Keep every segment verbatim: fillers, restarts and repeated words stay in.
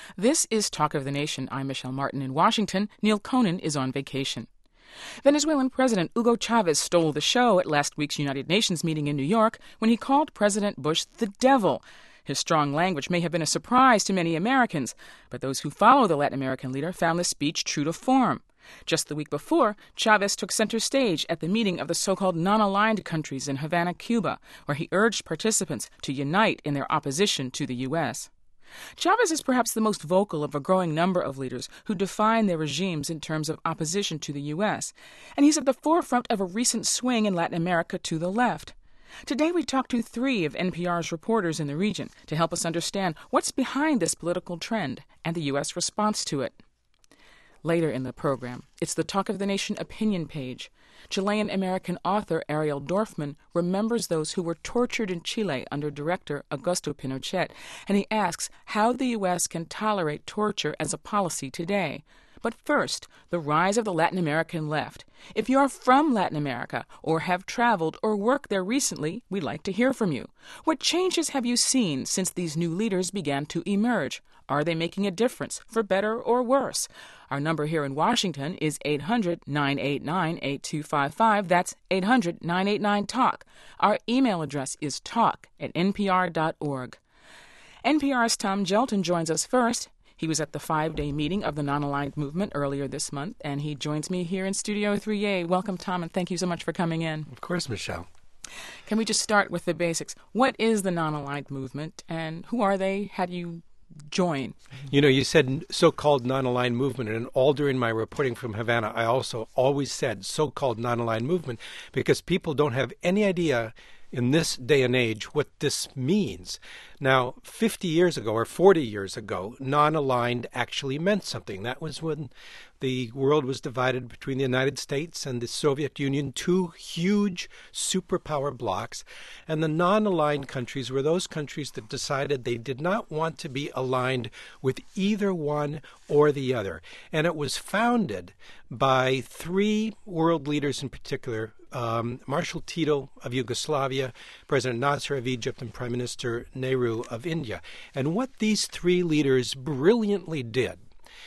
This is Talk of the Nation. I'm Michelle Martin in Washington. Neil Conan is on vacation. Venezuelan President Hugo Chavez stole the show at last week's United Nations meeting in New York when he called President Bush the devil. His strong language may have been a surprise to many Americans, but those who follow the Latin American leader found the speech true to form. Just the week before, Chavez took center stage at the meeting of the so-called non-aligned countries in Havana, Cuba, where he urged participants to unite in their opposition to the U S Chavez is perhaps the most vocal of a growing number of leaders who define their regimes in terms of opposition to the U S, and he's at the forefront of a recent swing in Latin America to the left. Today we talk to three of N P R's reporters in the region to help us understand what's behind this political trend and the U S response to it. Later in the program, it's the Talk of the Nation opinion page. Chilean-American author Ariel Dorfman remembers those who were tortured in Chile under director Augusto Pinochet, and he asks how the U S can tolerate torture as a policy today. But first, the rise of the Latin American left. If you're from Latin America or have traveled or worked there recently, we'd like to hear from you. What changes have you seen since these new leaders began to emerge? Are they making a difference, for better or worse? Our number here in Washington is eight hundred, nine eight nine, eight two five five. That's eight hundred, nine eight nine, talk. Our email address is talk at n p r dot org. N P R's Tom Gelton joins us first. He was at the five-day meeting of the Non-Aligned Movement earlier this month, and he joins me here in Studio three A. Welcome, Tom, and thank you so much for coming in. Of course, Michelle. Can we just start with the basics? What is the Non-Aligned Movement, and who are they? How do you join? You know, you said so-called non-aligned movement, and all during my reporting from Havana, I also always said so-called non-aligned movement because people don't have any idea in this day and age what this means. Now, fifty years ago or forty years ago, non-aligned actually meant something. That was when the world was divided between the United States and the Soviet Union, two huge superpower blocs. And the non-aligned countries were those countries that decided they did not want to be aligned with either one or the other. And it was founded by three world leaders in particular, Um, Marshal Tito of Yugoslavia, President Nasser of Egypt, and Prime Minister Nehru of India. And what these three leaders brilliantly did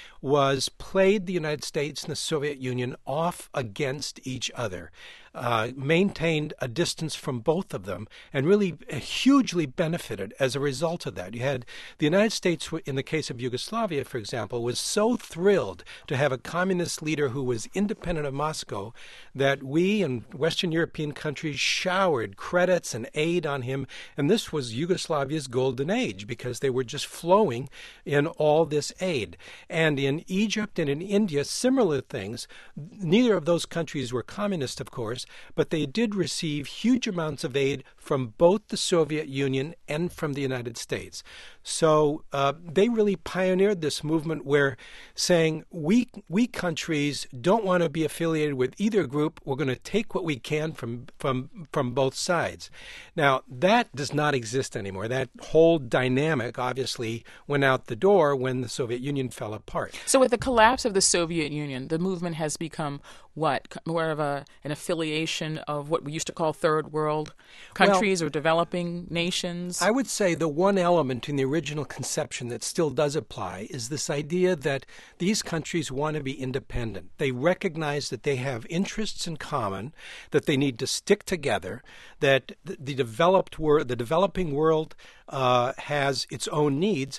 was played the United States and the Soviet Union off against each other, uh, maintained a distance from both of them, and really hugely benefited as a result of that. You had the United States, in the case of Yugoslavia, for example, was so thrilled to have a communist leader who was independent of Moscow that we and Western European countries showered credits and aid on him. And this was Yugoslavia's golden age because they were just flowing in all this aid. And in Egypt and in India, similar things. Neither of those countries were communist, of course, but they did receive huge amounts of aid from both the Soviet Union and from the United States. So uh, they really pioneered this movement where saying we we countries don't want to be affiliated with either group. We're going to take what we can from from from both sides. Now, that does not exist anymore. That whole dynamic obviously went out the door when the Soviet Union fell apart. So with the collapse of the Soviet Union, the movement has become what? More of a an affiliation of what we used to call third world countries well, or developing nations? I would say the one element in the original conception that still does apply is this idea that these countries want to be independent. They recognize that they have interests in common, that they need to stick together, that the developed world, the developing world uh, has its own needs.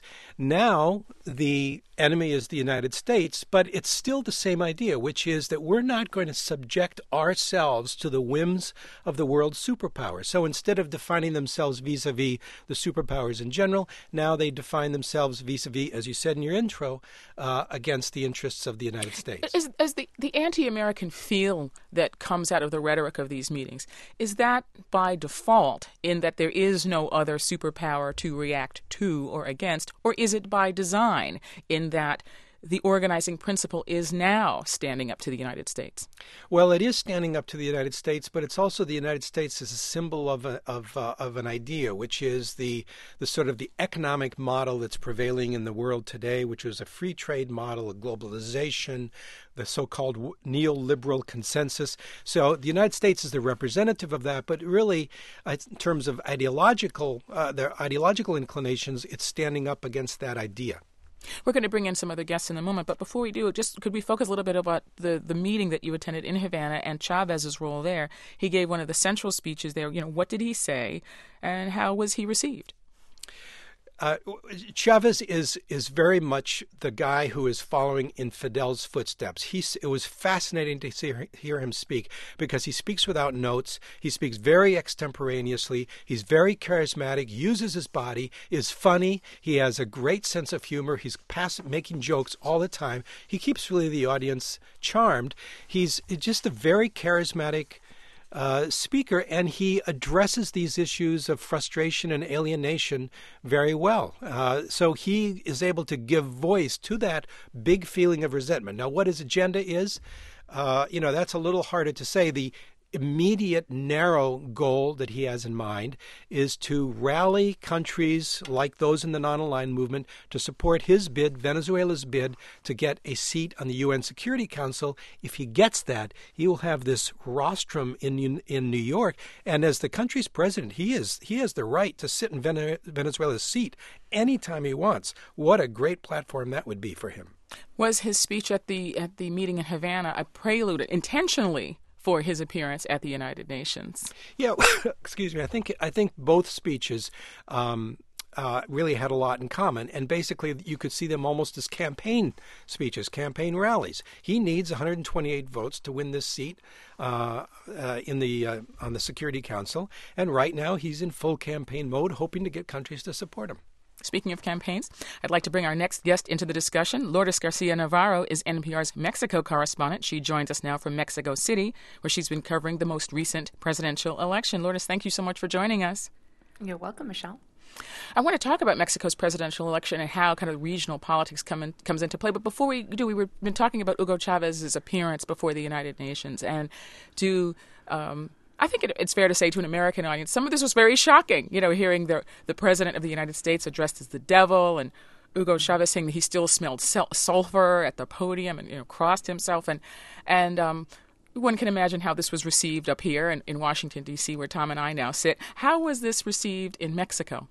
Now the enemy is the United States, but it's still the same idea, which is that we're not going to subject ourselves to the whims of the world superpowers. So instead of defining themselves vis-a-vis the superpowers in general, now they define themselves vis-a-vis, as you said in your intro, uh, against the interests of the United States. Is, is the, the anti-American feel that comes out of the rhetoric of these meetings, is that by default in that there is no other superpower to react to or against, or is it by design in that the organizing principle is now standing up to the United States? Well, it is standing up to the United States, but it's also the United States as a symbol of a, of uh, of an idea, which is the the sort of the economic model that's prevailing in the world today, which is a free trade model, a globalization, the so-called neoliberal consensus. So the United States is the representative of that, but really, uh, in terms of ideological, uh, their ideological inclinations, it's standing up against that idea. We're going to bring in some other guests in a moment, but before we do, just could we focus a little bit about the, the meeting that you attended in Havana and Chavez's role there? He gave one of the central speeches there. You know, what did he say, and how was he received? Uh, Chavez is is very much the guy who is following in Fidel's footsteps. He's, it was fascinating to see, hear him speak because he speaks without notes. He speaks very extemporaneously. He's very charismatic, uses his body, is funny. He has a great sense of humor. He's pass, making jokes all the time. He keeps really the audience charmed. He's just a very charismatic Uh, speaker, and he addresses these issues of frustration and alienation very well. Uh, so he is able to give voice to that big feeling of resentment. Now, what his agenda is, uh, you know, that's a little harder to say. The immediate narrow goal that he has in mind is to rally countries like those in the non-aligned movement to support his bid, Venezuela's bid, to get a seat on the U N Security Council. If he gets that, he will have this rostrum in in New York, and as the country's president, he is he has the right to sit in Venezuela's seat anytime he wants. What a great platform that would be for him. Was his speech at the at the meeting in Havana a prelude intentionally for his appearance at the United Nations? Yeah, excuse me. I think I think both speeches um, uh, really had a lot in common, and basically you could see them almost as campaign speeches, campaign rallies. He needs one hundred twenty-eight votes to win this seat uh, uh, in the uh, on the Security Council, and right now he's in full campaign mode, hoping to get countries to support him. Speaking of campaigns, I'd like to bring our next guest into the discussion. Lourdes Garcia Navarro is N P R's Mexico correspondent. She joins us now from Mexico City, where she's been covering the most recent presidential election. Lourdes, thank you so much for joining us. You're welcome, Michelle. I want to talk about Mexico's presidential election and how kind of regional politics come in, comes into play. But before we do, we were been talking about Hugo Chavez's appearance before the United Nations, and do um, I think it, it's fair to say to an American audience, some of this was very shocking. You know, hearing the the president of the United States addressed as the devil, and Hugo Chavez saying that he still smelled sulfur at the podium, and you know, crossed himself, and and um, one can imagine how this was received up here in, in Washington D C, where Tom and I now sit. How was this received in Mexico?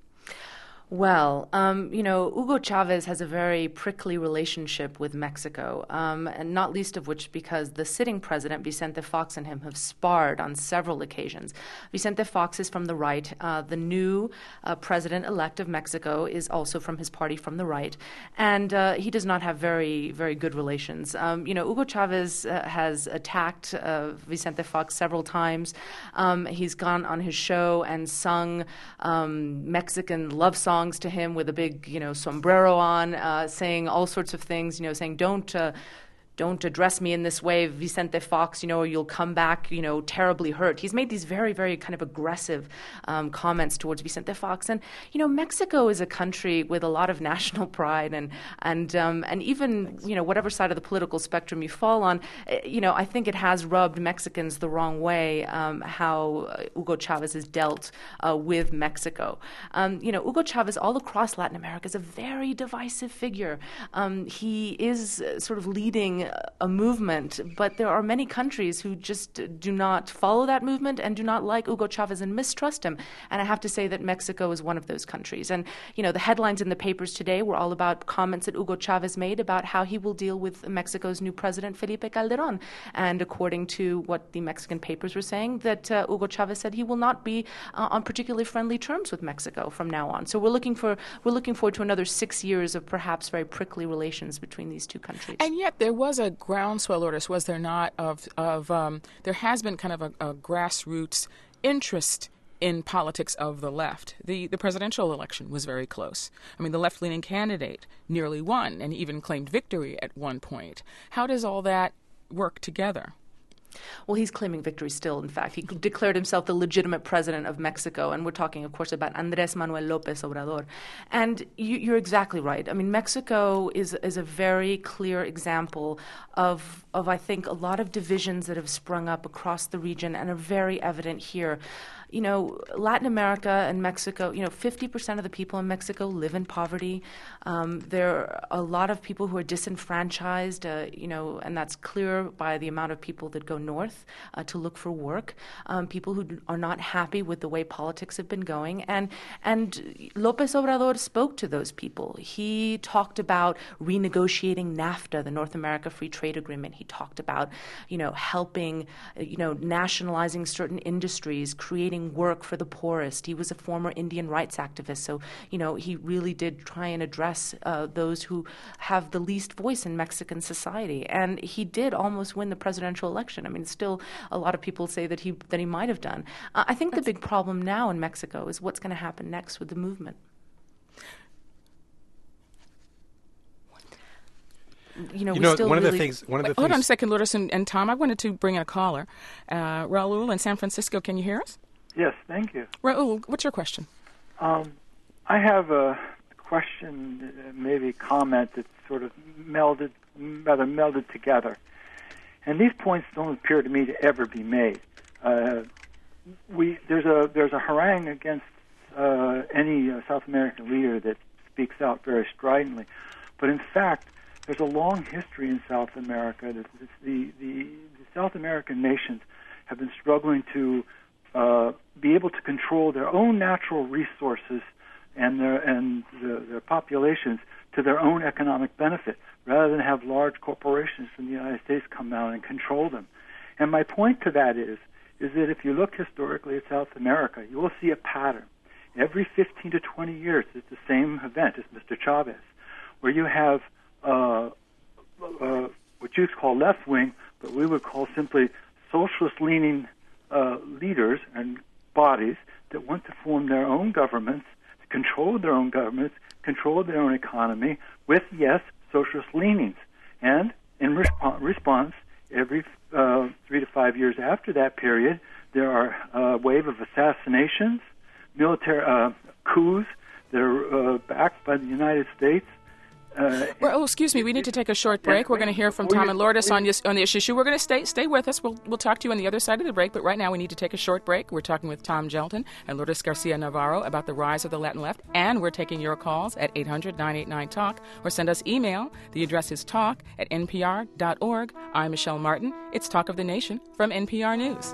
Well, um, you know, Hugo Chavez has a very prickly relationship with Mexico, um, and not least of which because the sitting president, Vicente Fox, and him have sparred on several occasions. Vicente Fox is from the right. Uh, the new uh, president-elect of Mexico is also from his party, from the right, and uh, he does not have very, very good relations. Um, you know, Hugo Chavez uh, has attacked uh, Vicente Fox several times. Um, he's gone on his show and sung um, Mexican love songs to him with a big, you know, sombrero on, uh, saying all sorts of things, you know, saying don't uh, don't address me in this way, Vicente Fox, you know, or you'll come back, you know, terribly hurt. He's made these very, very kind of aggressive um, comments towards Vicente Fox. And, you know, Mexico is a country with a lot of national pride, and and um, and even, you know, whatever side of the political spectrum you fall on, you know, I think it has rubbed Mexicans the wrong way, um, how Hugo Chavez has dealt uh, with Mexico. Um, you know, Hugo Chavez all across Latin America is a very divisive figure. Um, he is sort of leading a movement, but there are many countries who just do not follow that movement and do not like Hugo Chavez and mistrust him. And I have to say that Mexico is one of those countries. And, you know, the headlines in the papers today were all about comments that Hugo Chavez made about how he will deal with Mexico's new president, Felipe Calderón. And according to what the Mexican papers were saying, that uh, Hugo Chavez said he will not be uh, on particularly friendly terms with Mexico from now on. So we're looking for we're looking forward to another six years of perhaps very prickly relations between these two countries. And yet there was a groundswell, Lourdes, was there not, of, of um, there has been kind of a, a grassroots interest in politics of the left. The the presidential election was very close. I mean, the left-leaning candidate nearly won and even claimed victory at one point. How does all that work together? Well, he's claiming victory still, in fact. He declared himself the legitimate president of Mexico, and we're talking, of course, about Andrés Manuel López Obrador. And you, you're exactly right. I mean, Mexico is is a very clear example of, of, I think, a lot of divisions that have sprung up across the region and are very evident here. you know, Latin America and Mexico, you know, fifty percent of the people in Mexico live in poverty. Um, there are a lot of people who are disenfranchised, uh, you know, and that's clear by the amount of people that go north uh, to look for work, um, people who are not happy with the way politics have been going. And, and López Obrador spoke to those people. He talked about renegotiating NAFTA, the North America Free Trade Agreement. He talked about, you know, helping, you know, nationalizing certain industries, creating work for the poorest. He was a former Indian rights activist, so, you know, he really did try and address uh, those who have the least voice in Mexican society. And he did almost win the presidential election. I mean, still a lot of people say that he that he might have done. Uh, I think That's the big problem now in Mexico is what's going to happen next with the movement. You know, you we know still one really of the things. One of the Hold things, on a second, Lourdes and, and Tom. I wanted to bring in a caller. Uh, Raul in San Francisco, can you hear us? Yes, thank you. Raul, what's your question? Um, I have a question, uh, maybe comment that's sort of melded, rather melded together. And these points don't appear to me to ever be made. Uh, we there's a there's a harangue against uh, any uh, South American leader that speaks out very stridently, but in fact, there's a long history in South America. The, the, the, the South American nations have been struggling to uh, be able to control their own natural resources and their and the, their populations to their own economic benefit, rather than have large corporations from the United States come out and control them. And my point to that is, is that if you look historically at South America, you will see a pattern. Every fifteen to twenty years, it's the same event as Mister Chavez, where you have uh, uh, what you call left wing, but we would call simply socialist-leaning uh, leaders and bodies that want to form their own governments, control their own governments, control their own economy with, yes, socialist leanings. And in resp- response, every uh, three to five years after that period, there are a wave of assassinations, military uh, coups that are uh, backed by the United States. Uh, well, oh, excuse me. We need to take a short break. Yeah, We're going to hear from Tom and Lourdes on this on this issue. We're going to stay stay with us. We'll we'll talk to you on the other side of the break. But right now, we need to take a short break. We're talking with Tom Gjelten and Lourdes Garcia Navarro about the rise of the Latin left, and we're taking your calls at eight hundred nine eight nine talk or send us email. The address is talk at n p r dot org. I'm Michelle Martin. It's Talk of the Nation from N P R News.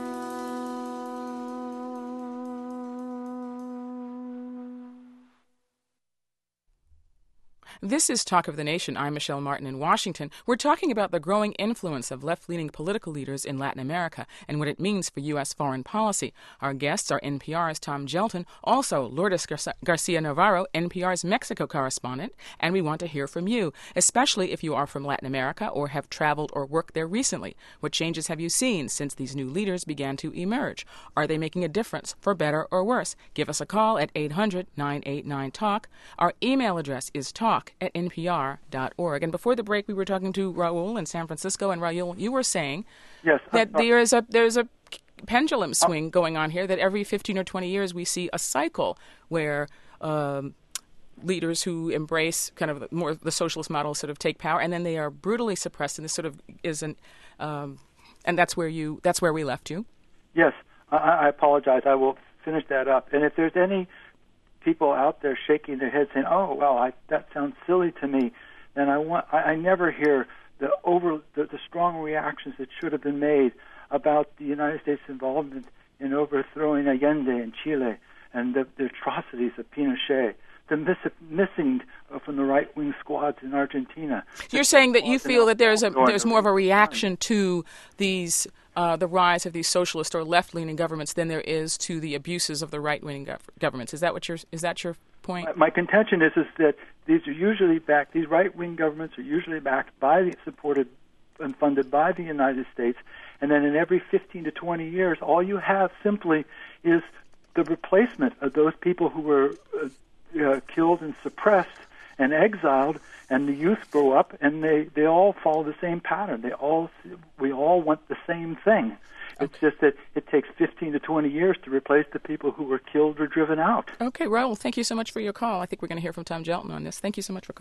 This is Talk of the Nation. I'm Michelle Martin in Washington. We're talking about the growing influence of left-leaning political leaders in Latin America and what it means for U S foreign policy. Our guests are N P R's Tom Gjelten, also Lourdes Gar- Garcia Navarro, N P R's Mexico correspondent, and we want to hear from you, especially if you are from Latin America or have traveled or worked there recently. What changes have you seen since these new leaders began to emerge? Are they making a difference, for better or worse? Give us a call at eight hundred nine eight nine talk. Our email address is talk at n p r dot org. And before the break, we were talking to Raul in San Francisco, and Raul, you were saying yes, that uh, there is a there's a pendulum swing going on here, that every fifteen or twenty years we see a cycle where um, leaders who embrace kind of more the socialist model sort of take power, and then they are brutally suppressed, and this sort of isn't, um, and that's where you that's where we left you. Yes, I, I apologize. I will finish that up. And if there's any people out there shaking their heads saying, "Oh, well, I, that sounds silly to me," then I want I, I never hear the over the, the strong reactions that should have been made about the United States involvement in overthrowing Allende in Chile and the, the atrocities of Pinochet, the miss, missing from the right-wing squads in Argentina. You're saying that you feel that there's a there's more of a reaction to these uh, the rise of these socialist or left-leaning governments than there is to the abuses of the right-wing gov- governments. Is that what your is that your point? My, my contention is is that these are usually backed. These right-wing governments are usually backed by the supported and funded by the United States, and then in every fifteen to twenty years, all you have simply is the replacement of those people who were uh, uh, killed and suppressed and exiled, and the youth grow up, and they, they all follow the same pattern. They all we all want the same thing. Okay. It's just that it takes fifteen to twenty years to replace the people who were killed or driven out. Okay, Raul, thank you so much for your call. I think we're going to hear from Tom Gjelten on this. Thank you so much for calling.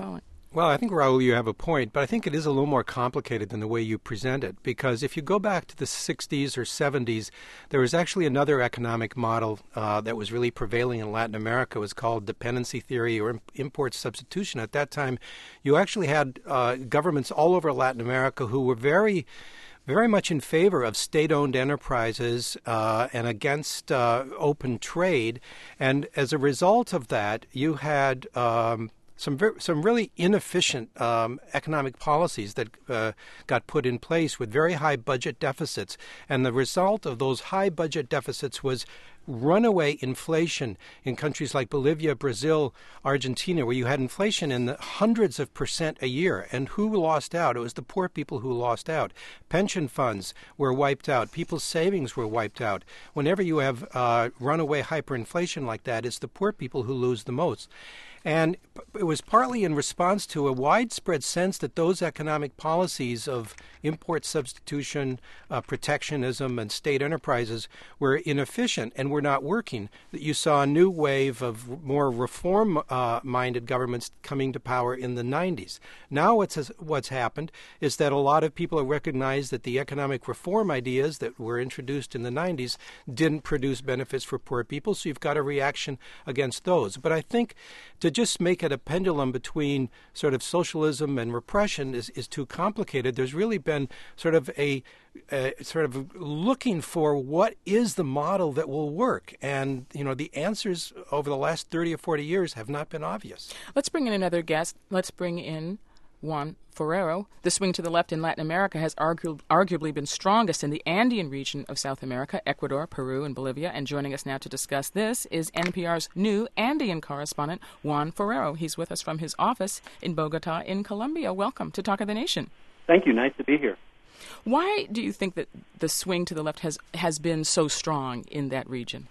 Well, I think, Raul, you have a point, but I think it is a little more complicated than the way you present it, because if you go back to the sixties or seventies, there was actually another economic model uh, that was really prevailing in Latin America. It was called dependency theory or import substitution. At that time, you actually had uh, governments all over Latin America who were very very much in favor of state-owned enterprises uh, and against uh, open trade. And as a result of that, you had um, some ver- some really inefficient um, economic policies that uh, got put in place with very high budget deficits. And the result of those high budget deficits was runaway inflation in countries like Bolivia, Brazil, Argentina, where you had inflation in the hundreds of percent a year. And who lost out? It was the poor people who lost out. Pension funds were wiped out. People's savings were wiped out. Whenever you have uh, runaway hyperinflation like that, it's the poor people who lose the most. And it was partly in response to a widespread sense that those economic policies of import substitution, uh, protectionism, and state enterprises were inefficient and were not working, that you saw a new wave of more reform-minded uh, governments coming to power in the nineties. Now what's, what's happened is that a lot of people have recognized that the economic reform ideas that were introduced in the nineties didn't produce benefits for poor people, so you've got a reaction against those. But I think to just make it a pendulum between sort of socialism and repression is, is too complicated. There's really been sort of a, a sort of looking for what is the model that will work. And, you know, the answers over the last thirty or forty years have not been obvious. Let's bring in another guest. Let's bring in Juan Ferrero. The swing to the left in Latin America has argu- arguably been strongest in the Andean region of South America, Ecuador, Peru, and Bolivia. And joining us now to discuss this is N P R's new Andean correspondent, Juan Ferrero. He's with us from his office in Bogota in Colombia. Welcome to Talk of the Nation. Thank you. Nice to be here. Why do you think that the swing to the left has, has been so strong in that region?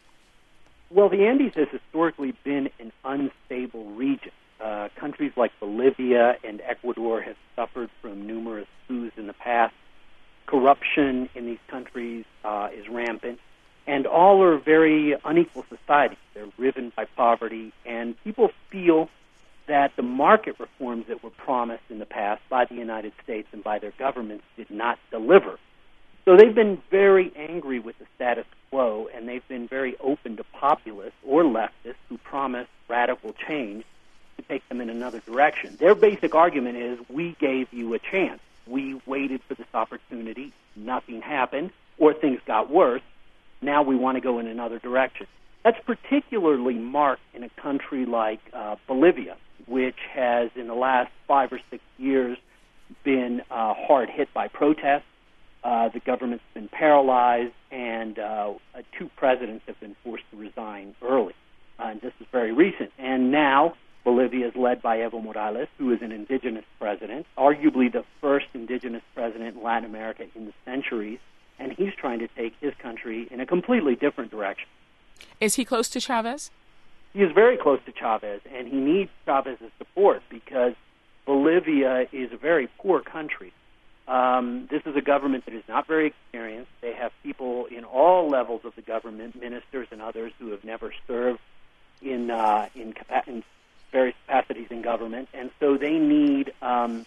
Well, the Andes has historically been an unstable region. Uh, countries like Bolivia and Ecuador have suffered from numerous coups in the past. Corruption in these countries uh, is rampant, and all are very unequal societies. They're riven by poverty, and people feel that the market reforms that were promised in the past by the United States and by their governments did not deliver. So they've been very angry with the status quo, and they've been very open to populists or leftists who promise radical change to take them in another direction. Their basic argument is, we gave you a chance. We waited for this opportunity. Nothing happened, or things got worse. Now we want to go in another direction. That's particularly marked in a country like uh, Bolivia, which has, in the last five or six years, been uh, hard hit by protests. Uh, the government's been paralyzed, and uh, two presidents have been forced to resign early. Uh, and this is very recent. And now Bolivia is led by Evo Morales, who is an indigenous president, arguably the first indigenous president in Latin America in the centuries, and he's trying to take his country in a completely different direction. Is he close to Chavez? He is very close to Chavez, and he needs Chavez's support because Bolivia is a very poor country. Um, this is a government that is not very experienced. They have people in all levels of the government, ministers and others, who have never served in uh, in, capa- in various capacities in government, and so they need um,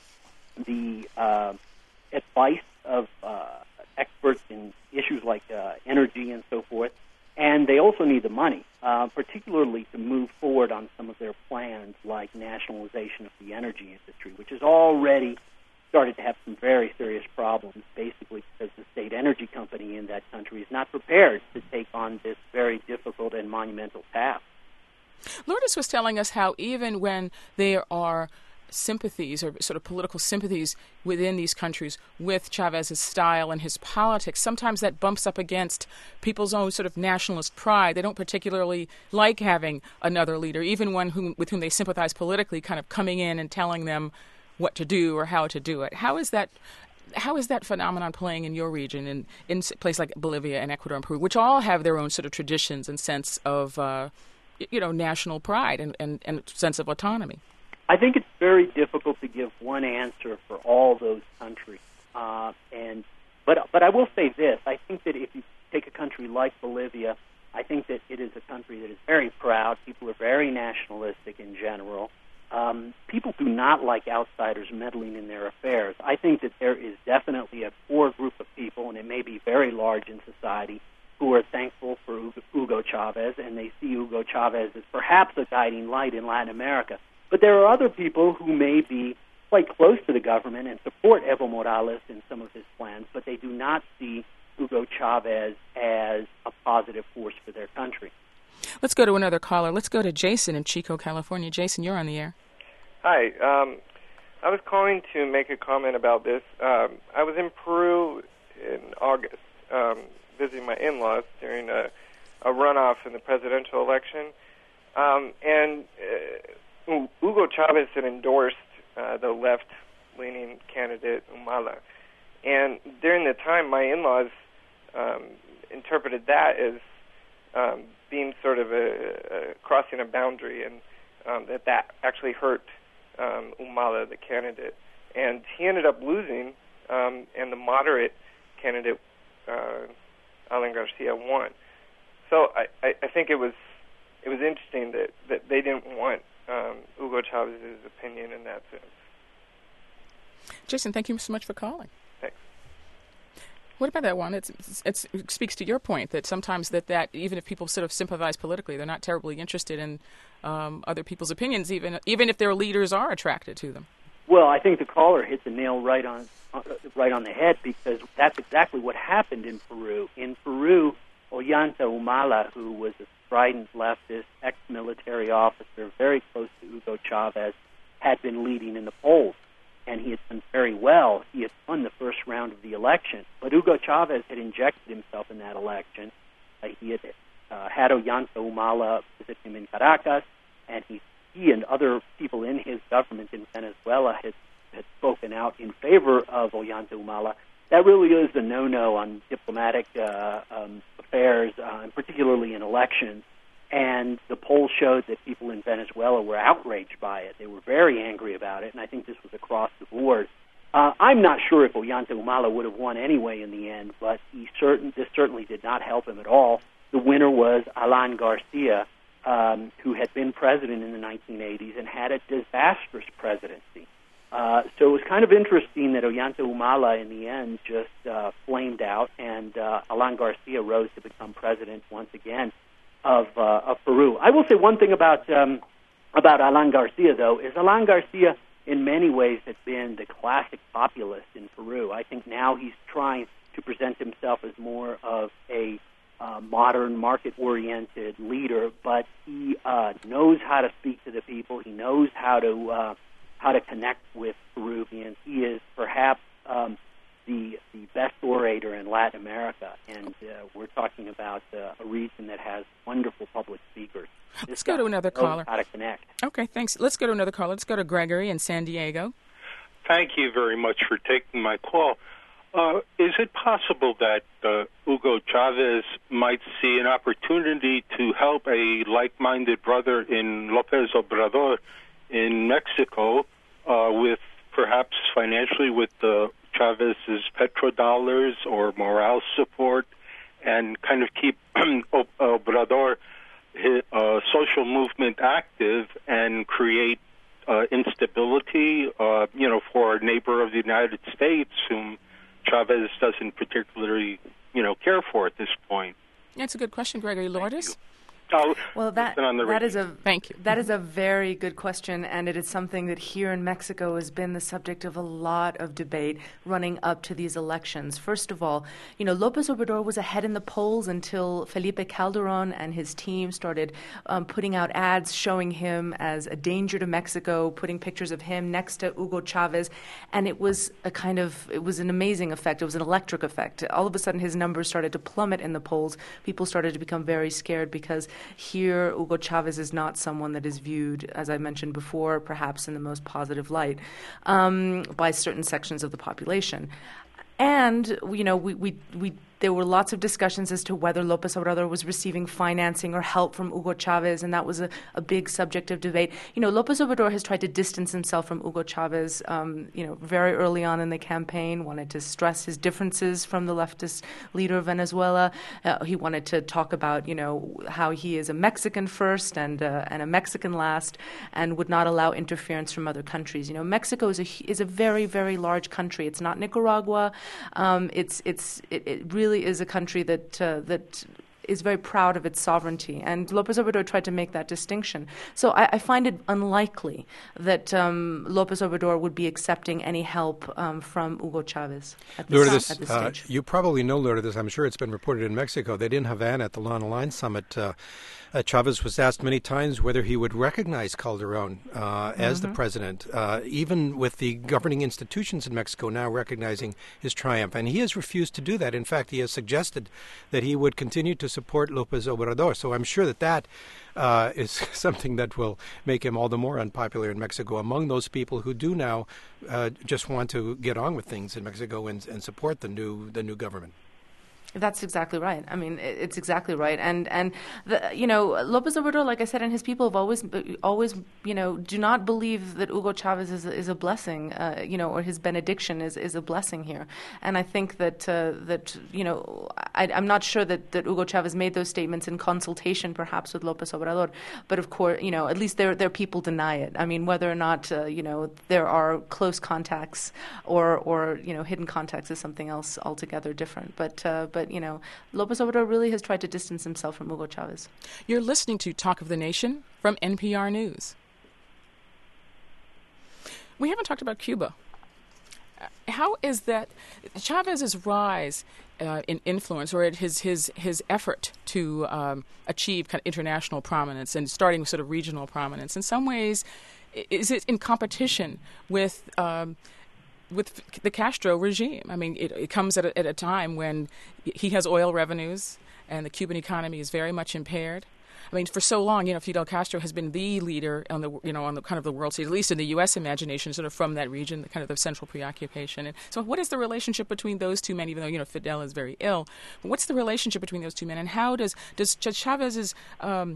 the uh, advice of uh, experts in issues like uh, energy and so forth, and they also need the money, uh, particularly to move forward on some of their plans like nationalization of the energy industry, which has already started to have some very serious problems, basically because the state energy company in that country is not prepared to take on this very difficult and monumental task. Lourdes was telling us how even when there are sympathies or sort of political sympathies within these countries with Chavez's style and his politics, sometimes that bumps up against people's own sort of nationalist pride. They don't particularly like having another leader, even one whom, with whom they sympathize politically, kind of coming in and telling them what to do or how to do it. How is that How is that phenomenon playing in your region, in, in places like Bolivia and Ecuador and Peru, which all have their own sort of traditions and sense of, uh, you know, national pride and, and, and sense of autonomy? I think it's very difficult to give one answer for all those countries. Uh, and but but I will say this. I think that if you take a country like Bolivia, I think that it is a country that is very proud. People are very nationalistic in general. Um, people do not like outsiders meddling in their affairs. I think that there is definitely a core group of people, and it may be very large in society, who are thankful for Hugo Chavez, and they see Hugo Chavez as perhaps a guiding light in Latin America. But there are other people who may be quite close to the government and support Evo Morales in some of his plans, but they do not see Hugo Chavez as a positive force for their country. Let's go to another caller. Let's go to Jason in Chico, California. Jason, you're on the air. Hi. Um, I was calling to make a comment about this. Um, I was in Peru in August, um, visiting my in-laws during a, a runoff in the presidential election. Um, and uh, Hugo Chavez had endorsed uh, the left-leaning candidate, Humala. And during the time, my in-laws um, interpreted that as um, being sort of a, a crossing a boundary, and um, that that actually hurt um, Humala, the candidate. And he ended up losing, um, and the moderate candidate, uh, Alan Garcia, won. So I, I, I think it was it was interesting that, that they didn't want um, Hugo Chavez's opinion in that sense. Jason, thank you so much for calling. Thanks. What about that one? It's, it's, it speaks to your point that sometimes that, that even if people sort of sympathize politically, they're not terribly interested in um, other people's opinions, even even if their leaders are attracted to them. Well, I think the caller hit the nail right on uh, right on the head, because that's exactly what happened in Peru. In Peru, Ollanta Humala, who was a strident leftist, ex-military officer, very close to Hugo Chavez, had been leading in the polls, and he had done very well. He had won the first round of the election, but Hugo Chavez had injected himself in that election. Uh, he had uh, had Ollanta Humala visit him in Caracas, and he he and other people in his government in Venezuela had, had spoken out in favor of Ollanta Humala. That really is a no-no on diplomatic uh, um, affairs, uh, and particularly in elections. And the polls showed that people in Venezuela were outraged by it. They were very angry about it, and I think this was across the board. Uh, I'm not sure if Ollanta Humala would have won anyway in the end, but he certain this certainly did not help him at all. The winner was Alan Garcia, um, who had been president in the nineteen eighties and had a disastrous presidency. Uh, so it was kind of interesting that Ollanta Humala, in the end, just uh, flamed out, and uh, Alan Garcia rose to become president once again of, uh, of Peru. I will say one thing about um, about Alan Garcia, though, is Alan Garcia, in many ways, has been the classic populist in Peru. I think now he's trying to present himself as more of a uh, modern, market-oriented leader, but he uh, knows how to speak to the people. He knows how to uh, how to connect with Peruvians. He is perhaps um, the the best orator in Latin America, and uh, we're talking about uh, a region that has wonderful public speakers. Let's This go to guy another knows caller. How to connect. Okay, thanks. Let's go to another caller. Let's go to Gregory in San Diego. Thank you very much for taking my call. Uh, is it possible that uh, Hugo Chavez might see an opportunity to help a like-minded brother in López Obrador in Mexico uh, with perhaps financially with uh, Chavez's petrodollars or morale support, and kind of keep Obrador, his, uh, social movement active and create uh, instability, uh, you know, for a neighbor of the United States whom Chavez doesn't particularly, you know, care for at this point? That's a good question, Gregory. Lourdes? Oh, Well, that on the that radio. is a Thank you. that is a very good question, and it is something that here in Mexico has been the subject of a lot of debate running up to these elections. First of all, you know, López Obrador was ahead in the polls until Felipe Calderón and his team started um, putting out ads showing him as a danger to Mexico, putting pictures of him next to Hugo Chavez, and it was a kind of it was an amazing effect. It was an electric effect. All of a sudden, his numbers started to plummet in the polls. People started to become very scared because here, Hugo Chavez is not someone that is viewed, as I mentioned before, perhaps in the most positive light um, by certain sections of the population. And, you know, we, we, we there were lots of discussions as to whether López Obrador was receiving financing or help from Hugo Chávez, and that was a, a big subject of debate. You know, López Obrador has tried to distance himself from Hugo Chávez, um, you know, very early on in the campaign, wanted to stress his differences from the leftist leader of Venezuela. Uh, he wanted to talk about, you know, how he is a Mexican first and uh, and a Mexican last, and would not allow interference from other countries. You know, Mexico is a is a very, very large country. It's not Nicaragua. Um, it's it's it, it really is a country that uh, that is very proud of its sovereignty, and López Obrador tried to make that distinction. So I, I find it unlikely that um, López Obrador would be accepting any help um, from Hugo Chávez at this, Lourdes, at this uh, stage. You probably know, Lourdes, I'm sure it's been reported in Mexico, that in Havana at the non-aligned summit, uh, uh, Chávez was asked many times whether he would recognize Calderón uh, as mm-hmm. the president, uh, even with the governing institutions in Mexico now recognizing his triumph. And he has refused to do that. In fact, he has suggested that he would continue to support López Obrador. So I'm sure that that uh, is something that will make him all the more unpopular in Mexico among those people who do now uh, just want to get on with things in Mexico and, and support the new the new government. That's exactly right. I mean, it's exactly right. And, and the, you know, López Obrador, like I said, and his people have always, always, you know, do not believe that Hugo Chávez is a, is a blessing, uh, you know, or his benediction is, is a blessing here. And I think that, uh, that you know, I, I'm not sure that, that Hugo Chávez made those statements in consultation, perhaps, with López Obrador. But, of course, you know, at least their, their people deny it. I mean, whether or not, uh, you know, there are close contacts or, or, you know, hidden contacts is something else altogether different. But, uh, but But, you know, López Obrador really has tried to distance himself from Hugo Chávez. You're listening to Talk of the Nation from N P R News. We haven't talked about Cuba. How is that Chávez's rise uh, in influence, or his his his effort to um, achieve kind of international prominence and starting with sort of regional prominence, in some ways, is it in competition with um, with the Castro regime? I mean, it, it comes at a, at a time when he has oil revenues and the Cuban economy is very much impaired. I mean, for so long, you know, Fidel Castro has been the leader on the, you know, on the kind of the world stage, at least in the U S imagination, sort of from that region, the kind of the central preoccupation. And so, what is the relationship between those two men? Even though, you know, Fidel is very ill, but what's the relationship between those two men? And how does does Chávez's um,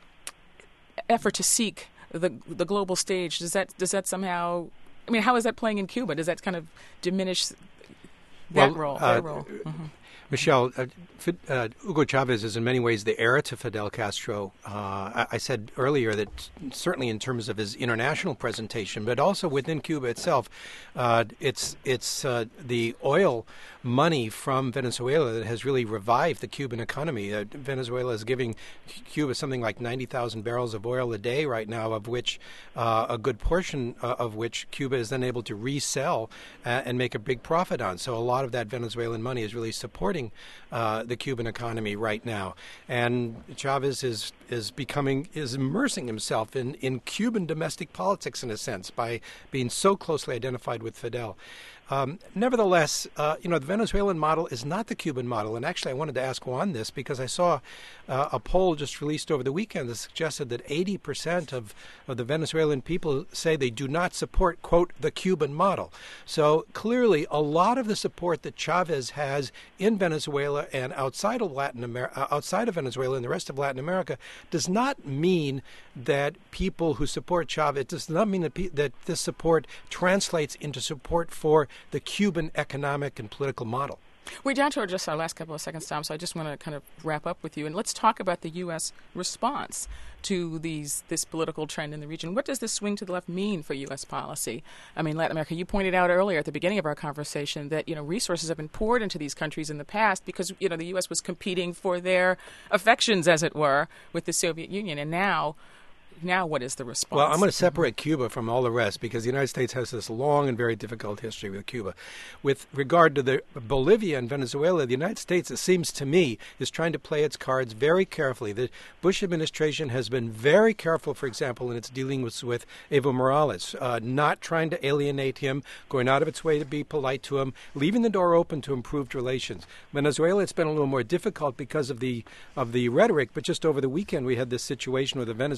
effort to seek the the global stage, does that does that somehow? I mean, how is that playing in Cuba? Does that kind of diminish that well, role? Uh, their role? Mm-hmm. Michelle, uh, uh, Hugo Chávez is in many ways the heir to Fidel Castro. Uh, I, I said earlier that certainly in terms of his international presentation, but also within Cuba itself, uh, it's it's uh, the oil money from Venezuela that has really revived the Cuban economy. Uh, Venezuela is giving Cuba something like ninety thousand barrels of oil a day right now, of which uh, a good portion uh, of which Cuba is then able to resell uh, and make a big profit on. So a lot of that Venezuelan money is really supporting Uh, the Cuban economy right now, and Chávez is is becoming is immersing himself in in Cuban domestic politics in a sense by being so closely identified with Fidel. Um, nevertheless, uh, you know, the Venezuelan model is not the Cuban model. And actually, I wanted to ask Juan this because I saw uh, a poll just released over the weekend that suggested that eighty percent of, of the Venezuelan people say they do not support, quote, the Cuban model. So clearly, a lot of the support that Chávez has in Venezuela and outside of Latin America, outside of Venezuela and the rest of Latin America, does not mean that people who support Chávez, does not mean that, pe- that this support translates into support for the Cuban economic and political model. We're down to our, just our last couple of seconds, Tom, so I just want to kind of wrap up with you. And let's talk about the U S response to these this political trend in the region. What does this swing to the left mean for U S policy? I mean, Latin America, you pointed out earlier at the beginning of our conversation that, you know, resources have been poured into these countries in the past because, you know, the U S was competing for their affections, as it were, with the Soviet Union. And now... Now, what is the response? Well, I'm going to separate Cuba from all the rest because the United States has this long and very difficult history with Cuba. With regard to the Bolivia and Venezuela, the United States, it seems to me, is trying to play its cards very carefully. The Bush administration has been very careful, for example, in its dealings with Evo Morales, uh, not trying to alienate him, going out of its way to be polite to him, leaving the door open to improved relations. Venezuela, it's been a little more difficult because of the of the rhetoric, but just over the weekend we had this situation with a Venezuelan foreign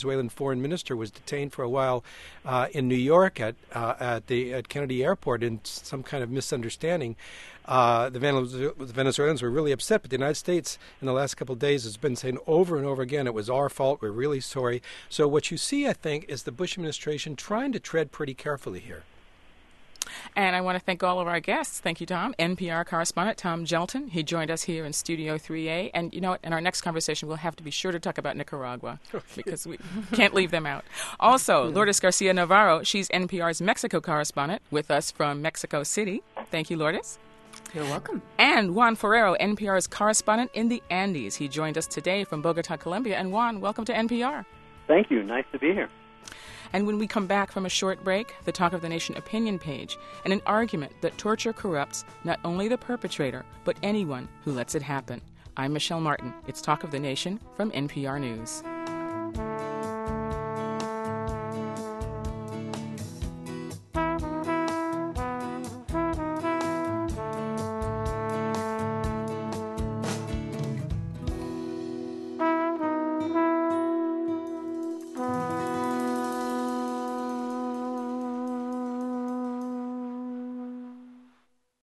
foreign minister, was detained for a while uh, in New York at uh, at the at Kennedy Airport in some kind of misunderstanding. Uh, the, Venez- the Venezuelans were really upset, but the United States in the last couple of days has been saying over and over again, it was our fault, we're really sorry. So what you see, I think, is the Bush administration trying to tread pretty carefully here. And I want to thank all of our guests. Thank you, Tom. N P R correspondent Tom Gelton. He joined us here in Studio three A. And you know what? In our next conversation, we'll have to be sure to talk about Nicaragua because we can't leave them out. Also, Lourdes Garcia Navarro. She's N P R's Mexico correspondent with us from Mexico City. Thank you, Lourdes. You're welcome. And Juan Ferrero, N P R's correspondent in the Andes. He joined us today from Bogota, Colombia. And Juan, welcome to N P R. Thank you. Nice to be here. And when we come back from a short break, the Talk of the Nation opinion page and an argument that torture corrupts not only the perpetrator, but anyone who lets it happen. I'm Michelle Martin. It's Talk of the Nation from N P R News.